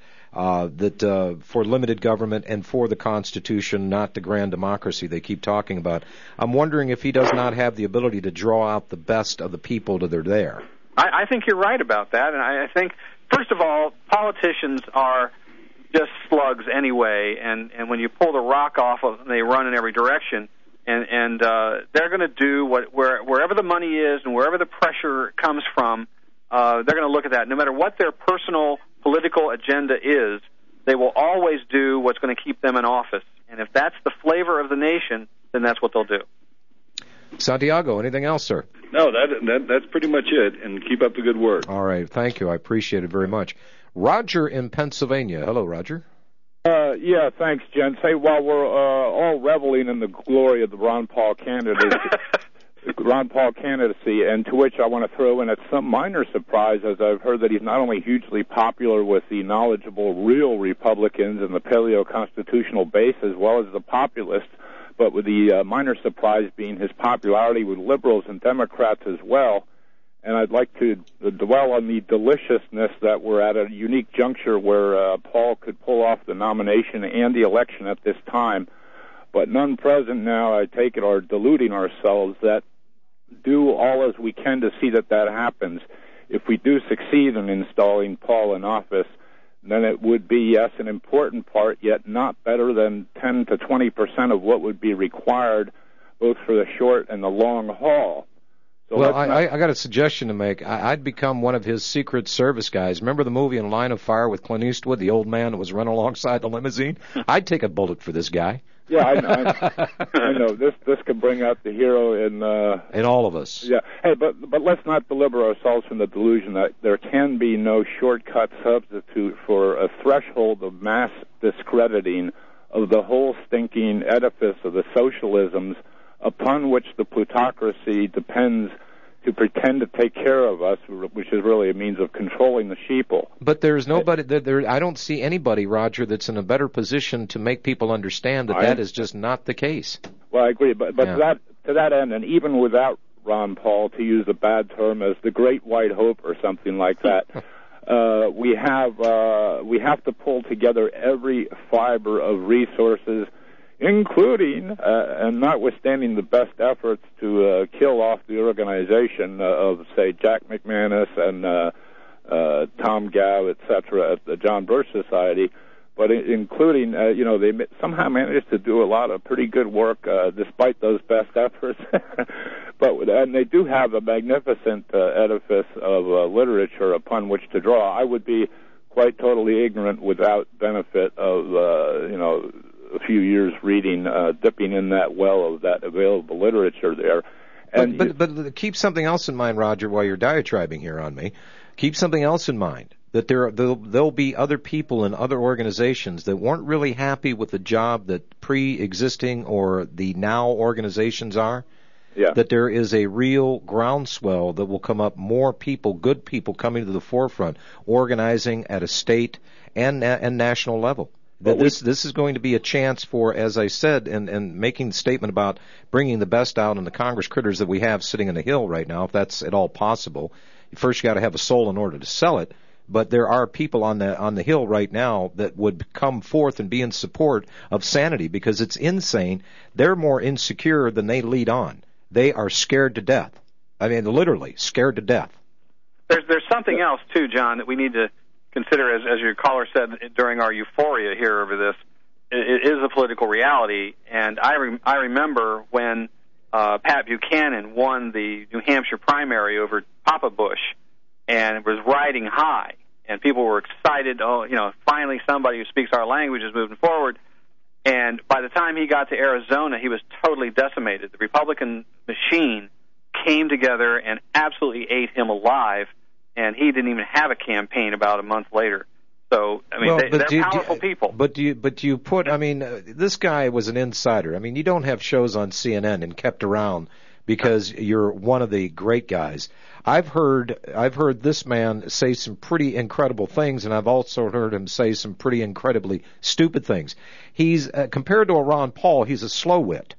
that for limited government and for the Constitution, not the grand democracy they keep talking about. I'm wondering if he does not have the ability to draw out the best of the people that are there. I think you're right about that, and I think, first of all, politicians are just slugs anyway, and when you pull the rock off of them, they run in every direction, and they're going to do wherever the money is and wherever the pressure comes from, they're going to look at that. No matter what their personal political agenda is, they will always do what's going to keep them in office, and if that's the flavor of the nation, then that's what they'll do. Santiago, anything else, sir? No, that's pretty much it, and keep up the good work. All right, thank you. I appreciate it very much. Roger in Pennsylvania. Hello, Roger. Yeah, thanks, gents. Hey, while we're all reveling in the glory of the Ron Paul candidacy, and to which I want to throw in at some minor surprise, as I've heard that he's not only hugely popular with the knowledgeable real Republicans and the paleo-constitutional base as well as the populists, but with the minor surprise being his popularity with liberals and Democrats as well. And I'd like to dwell on the deliciousness that we're at a unique juncture where Paul could pull off the nomination and the election at this time. But none present now, I take it, are deluding ourselves that do all as we can to see that happens. If we do succeed in installing Paul in office, then it would be, yes, an important part, yet not better than 10 to 20% of what would be required both for the short and the long haul. So well, I got a suggestion to make. I'd become one of his Secret Service guys. Remember the movie In Line of Fire with Clint Eastwood, the old man that was running alongside the limousine? I'd take a bullet for this guy. Yeah, I know. This could bring out the hero in all of us. Yeah. Hey, but let's not deliver ourselves from the delusion that there can be no shortcut substitute for a threshold of mass discrediting of the whole stinking edifice of the socialisms upon which the plutocracy depends to pretend to take care of us, which is really a means of controlling the sheeple. But there's nobody, I don't see anybody, Roger, that's in a better position to make people understand that is just not the case. Well, I agree, but to that end, and even without Ron Paul, to use a bad term, as the Great White Hope or something like that, we have to pull together every fiber of resources, including and notwithstanding the best efforts to kill off the organization of, say, Jack McManus and Tom Gav, etc., at the John Birch Society, but including, they somehow managed to do a lot of pretty good work despite those best efforts. And they do have a magnificent edifice of literature upon which to draw. I would be quite totally ignorant without benefit of, a few years reading, dipping in that well of that available literature there. And but keep something else in mind, Roger, while you're diatribing here on me. Keep something else in mind, that there'll be other people in other organizations that weren't really happy with the job that pre-existing or the now organizations are. Yeah. That there is a real groundswell that will come up, more people, good people coming to the forefront, organizing at a state and national level. That this is going to be a chance for, as I said, and making the statement about bringing the best out in the Congress critters that we have sitting on the Hill right now, if that's at all possible. First, you got to have a soul in order to sell it. But there are people on the Hill right now that would come forth and be in support of sanity, because it's insane. They're more insecure than they lead on. They are scared to death. I mean, literally scared to death. There's something else too, John, that we need to consider, as your caller said during our euphoria here over this. It is a political reality, and I remember when Pat Buchanan won the New Hampshire primary over Papa Bush, and it was riding high, and people were excited. Oh, finally somebody who speaks our language is moving forward. And by the time he got to Arizona, he was totally decimated. The Republican machine came together and absolutely ate him alive, and he didn't even have a campaign about a month later. So, I mean, they're powerful people. But do you put, I mean, this guy was an insider. I mean, you don't have shows on CNN and kept around because you're one of the great guys. I've heard this man say some pretty incredible things, and I've also heard him say some pretty incredibly stupid things. He's compared to a Ron Paul, he's a slow wit.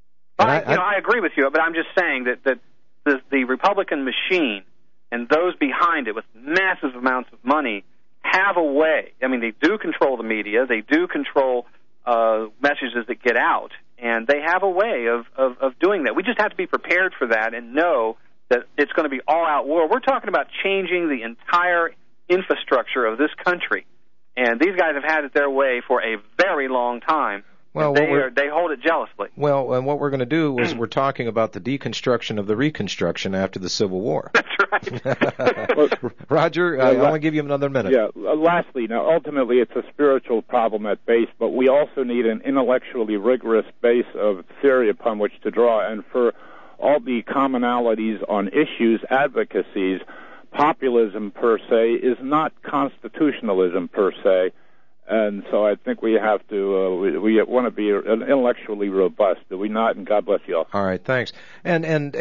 I agree with you, but I'm just saying that the Republican machine and those behind it with massive amounts of money have a way. I mean, they do control the media, they do control messages that get out, and they have a way of doing that. We just have to be prepared for that and know that it's going to be all-out war. We're talking about changing the entire infrastructure of this country, and these guys have had it their way for a very long time. Well, they hold it jealously. Well, and what we're going to do is we're talking about the deconstruction of the Reconstruction after the Civil War. That's right. Roger, I want to give you another minute. Yeah. Lastly, now, ultimately, it's a spiritual problem at base, but we also need an intellectually rigorous base of theory upon which to draw. And for all the commonalities on issues, advocacies, populism per se is not constitutionalism per se. And so I think we have to, we want to be intellectually robust, do we not? And God bless you all. All right, thanks. And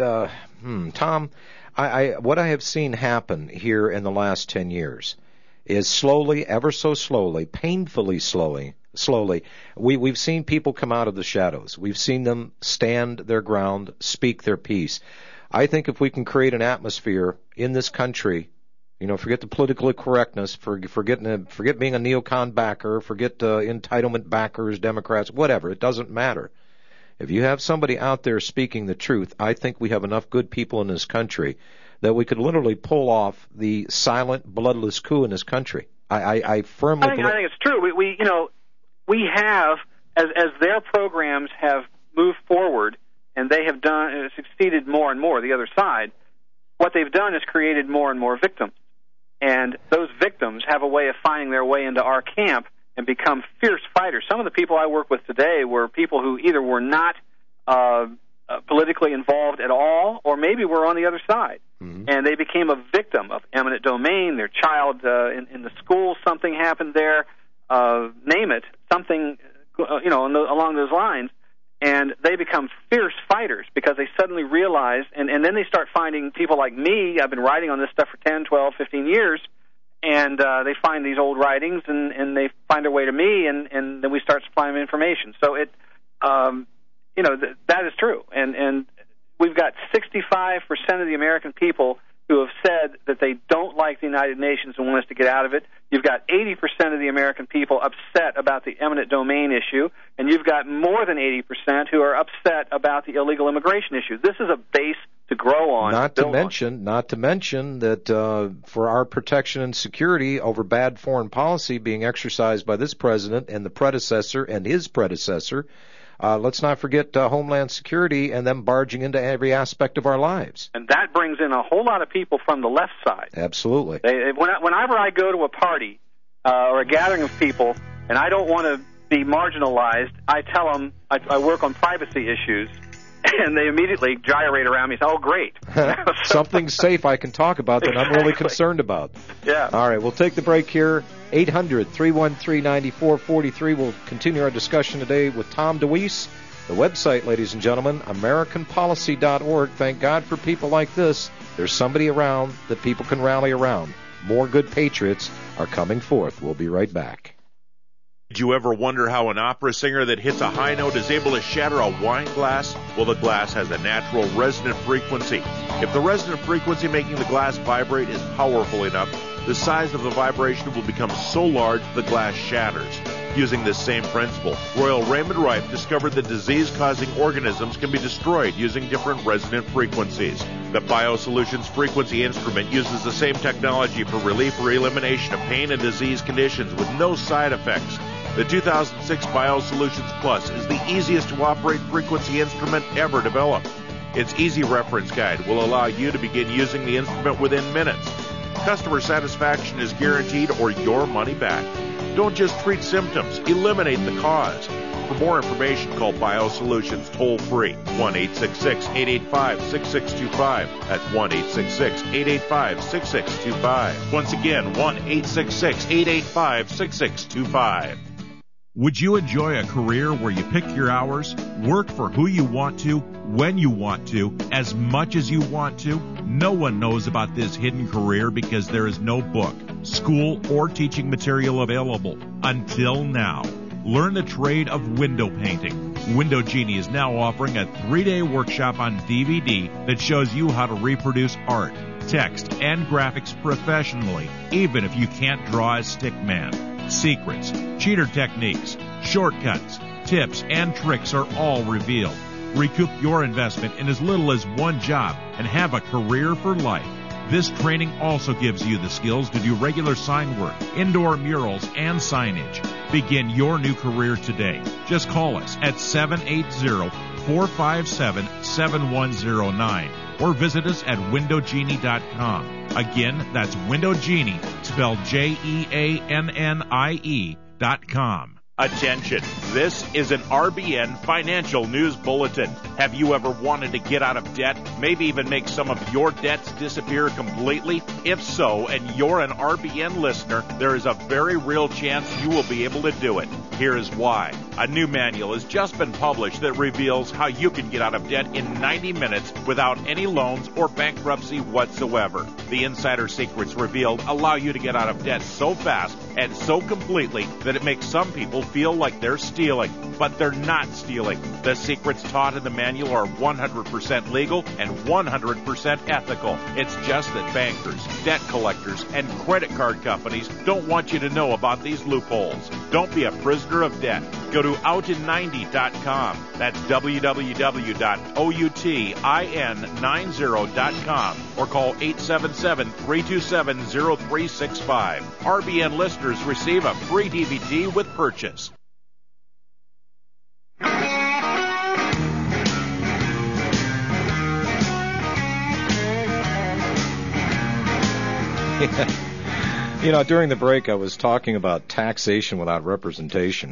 Tom, what I have seen happen here in the last 10 years is slowly, ever so slowly, painfully slowly, we've seen people come out of the shadows. We've seen them stand their ground, speak their piece. I think if we can create an atmosphere in this country, forget the political correctness, forget being a neocon backer, forget entitlement backers, Democrats, whatever. It doesn't matter. If you have somebody out there speaking the truth, I think we have enough good people in this country that we could literally pull off the silent, bloodless coup in this country. I firmly believe. I think it's true. We have, as their programs have moved forward and they have succeeded more and more, the other side, what they've done is created more and more victims. And those victims have a way of finding their way into our camp and become fierce fighters. Some of the people I work with today were people who either were not politically involved at all, or maybe were on the other side. Mm-hmm. And they became a victim of eminent domain. Their child in the school, something happened there, name it, something along those lines. And they become fierce fighters because they suddenly realize, and then they start finding people like me. I've been writing on this stuff for 10, 12, 15 years, and they find these old writings, and they find their way to me, and then we start supplying them information. So that is true. And we've got 65% of the American people who have said that they don't like the United Nations and want us to get out of it. You've got 80% of the American people upset about the eminent domain issue, and you've got more than 80% who are upset about the illegal immigration issue. This is a base to grow on. Not to mention that for our protection and security over bad foreign policy being exercised by this president and the predecessor and his predecessor, let's not forget Homeland Security and them barging into every aspect of our lives. And that brings in a whole lot of people from the left side. Absolutely. Whenever I go to a party or a gathering of people and I don't want to be marginalized, I tell them I work on privacy issues, and they immediately gyrate around me and say, oh, great. Something safe I can talk about that I'm really concerned about. Yeah. All right, we'll take the break here. 800-313-9443. We'll continue our discussion today with Tom DeWeese. The website, ladies and gentlemen, AmericanPolicy.org. Thank God for people like this. There's somebody around that people can rally around. More good patriots are coming forth. We'll be right back. Did you ever wonder how an opera singer that hits a high note is able to shatter a wine glass? Well, the glass has a natural resonant frequency. If the resonant frequency making the glass vibrate is powerful enough, the size of the vibration will become so large the glass shatters. Using this same principle, Royal Raymond Rife discovered that disease-causing organisms can be destroyed using different resonant frequencies. The BioSolutions frequency instrument uses the same technology for relief or elimination of pain and disease conditions with no side effects. The 2006 BioSolutions Plus is the easiest to operate frequency instrument ever developed. Its easy reference guide will allow you to begin using the instrument within minutes. Customer satisfaction is guaranteed or your money back. Don't just treat symptoms, eliminate the cause. For more information, call BioSolutions toll-free, 1-866-885-6625. That's 1-866-885-6625. Once again, 1-866-885-6625. Would you enjoy a career where you pick your hours, work for who you want to, when you want to, as much as you want to? No one knows about this hidden career because there is no book, school, or teaching material available until now. Learn the trade of window painting. Window Genie is now offering a 3-day workshop on DVD that shows you how to reproduce art, text, and graphics professionally, even if you can't draw a stick man. Secrets, cheater techniques, shortcuts, tips, and tricks are all revealed. Recoup your investment in as little as one job and have a career for life. This training also gives you the skills to do regular sign work, indoor murals, and signage. Begin your new career today. Just call us at 780-457-7109 or visit us at windowgenie.com. Again, that's Window Genie, spelled JEANNIE.com. Attention, this is an RBN Financial News Bulletin. Have you ever wanted to get out of debt, maybe even make some of your debts disappear completely? If so, and you're an RBN listener, there is a very real chance you will be able to do it. Here is why. A new manual has just been published that reveals how you can get out of debt in 90 minutes without any loans or bankruptcy whatsoever. The insider secrets revealed allow you to get out of debt so fast and so completely that it makes some people feel like they're stealing, but they're not stealing. The secrets taught in the manual are 100% legal and 100% ethical. It's just that bankers, debt collectors, and credit card companies don't want you to know about these loopholes. Don't be a prisoner of debt. Go to outin90.com. That's www.outin90.com or call 877-327-0365. RBN listeners receive a free DVD with purchase. You know, during the break, I was talking about taxation without representation.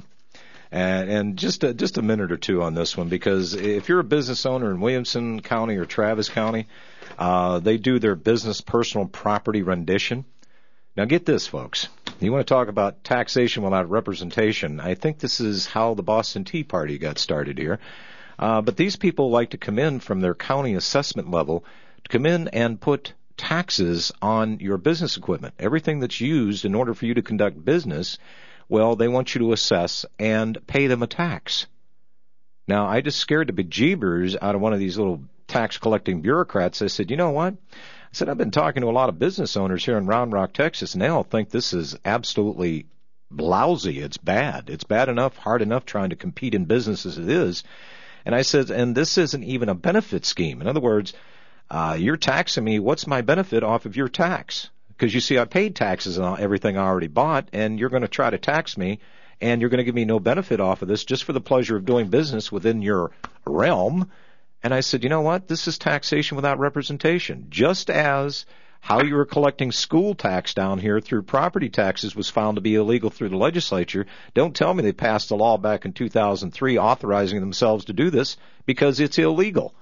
And just a minute or two on this one, because if you're a business owner in Williamson County or Travis County, they do their business personal property rendition. Now get this, folks. You want to talk about taxation without representation. I think this is how the Boston Tea Party got started here. But these people like to come in from their county assessment level, to come in and put taxes on your business equipment. Everything that's used in order for you to conduct business, well, they want you to assess and pay them a tax. Now, I just scared the bejeebers out of one of these little tax-collecting bureaucrats. I said, you know what? I said, I've been talking to a lot of business owners here in Round Rock, Texas, and they all think this is absolutely lousy. It's bad. It's bad enough, hard enough trying to compete in business as it is. And I said, and this isn't even a benefit scheme. In other words, you're taxing me. What's my benefit off of your tax? Because, you see, I paid taxes on everything I already bought, and you're going to try to tax me, and you're going to give me no benefit off of this just for the pleasure of doing business within your realm. And I said, you know what? This is taxation without representation. Just as how you were collecting school tax down here through property taxes was found to be illegal through the legislature, don't tell me they passed a law back in 2003 authorizing themselves to do this, because it's illegal.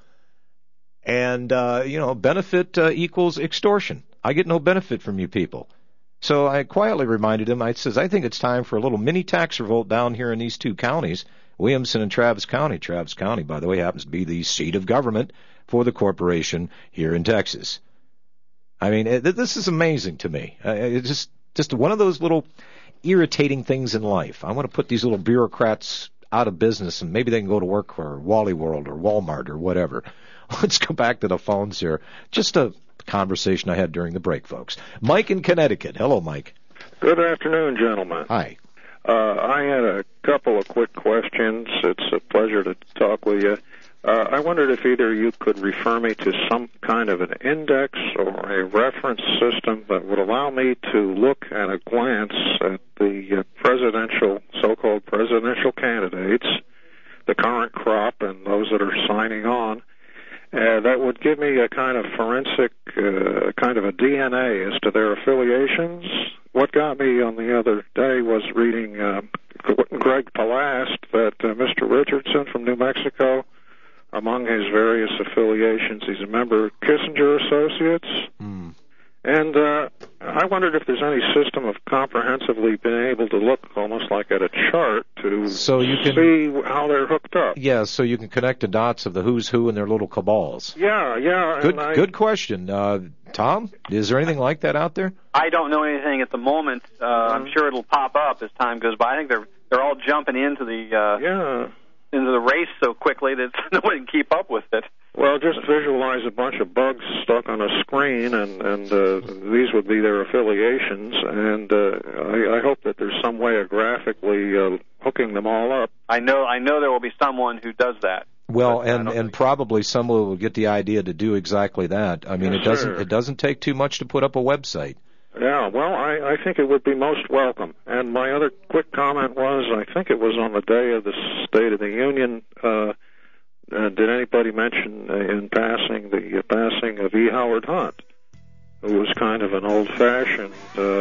And, benefit equals extortion. I get no benefit from you people. So I quietly reminded him, I says, I think it's time for a little mini tax revolt down here in these two counties, Williamson and Travis County. Travis County, by the way, happens to be the seat of government for the corporation here in Texas. I mean, this is amazing to me. It's just one of those little irritating things in life. I want to put these little bureaucrats out of business, and maybe they can go to work for Wally World or Walmart or whatever. Let's go back to the phones here. Just a conversation I had during the break, folks. Mike in Connecticut. Hello, Mike. Good afternoon, gentlemen. Hi. I had a couple of quick questions. It's a pleasure to talk with you. I wondered if either of you could refer me to some kind of an index or a reference system that would allow me to look at a glance at the so-called presidential candidates, the current crop and those that are signing on. That would give me a kind of forensic, kind of a DNA as to their affiliations. What got me on the other day was reading Greg Palast that Mr. Richardson from New Mexico, among his various affiliations, he's a member of Kissinger Associates. And I wondered if there's any system of comprehensively being able to look almost like at a chart to see how they're hooked up. Yeah, so you can connect the dots of the who's who and their little cabals. Yeah. Good question. Tom, is there anything like that out there? I don't know anything at the moment. I'm sure it'll pop up as time goes by. I think they're all jumping into the race so quickly that nobody can keep up with it. Well, just visualize a bunch of bugs stuck on a screen, and these would be their affiliations, and I hope that there's some way of graphically hooking them all up. I know there will be someone who does that. Well, and probably someone will get the idea to do exactly that. I mean, Yes, it doesn't take too much to put up a website. Yeah, well, I think it would be most welcome. And my other quick comment was, I think it was on the day of the State of the Union, did anybody mention in passing the passing of E. Howard Hunt, who was kind of an old-fashioned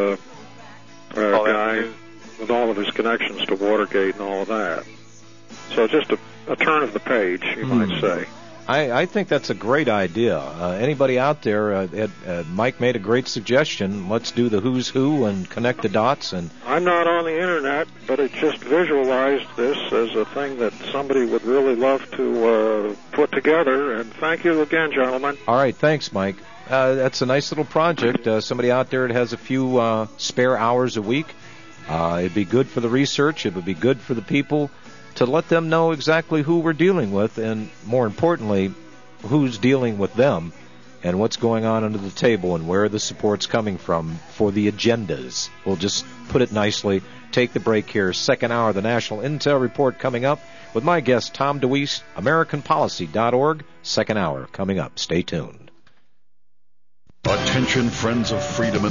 guy with all of his connections to Watergate and all of that. So just a turn of the page, you might say. I think that's a great idea. Anybody out there, Mike made a great suggestion. Let's do the who's who and connect the dots. And I'm not on the Internet, but it just visualized this as a thing that somebody would really love to put together. And thank you again, gentlemen. All right, thanks, Mike. That's a nice little project. Somebody out there that has a few spare hours a week. It'd be good for the research. It would be good for the people to let them know exactly who we're dealing with, and more importantly, who's dealing with them and what's going on under the table and where the support's coming from for the agendas. We'll just put it nicely. Take the break here. Second hour of the National Intel Report coming up with my guest, Tom DeWeese, AmericanPolicy.org. Second hour coming up. Stay tuned. Attention, friends of freedom and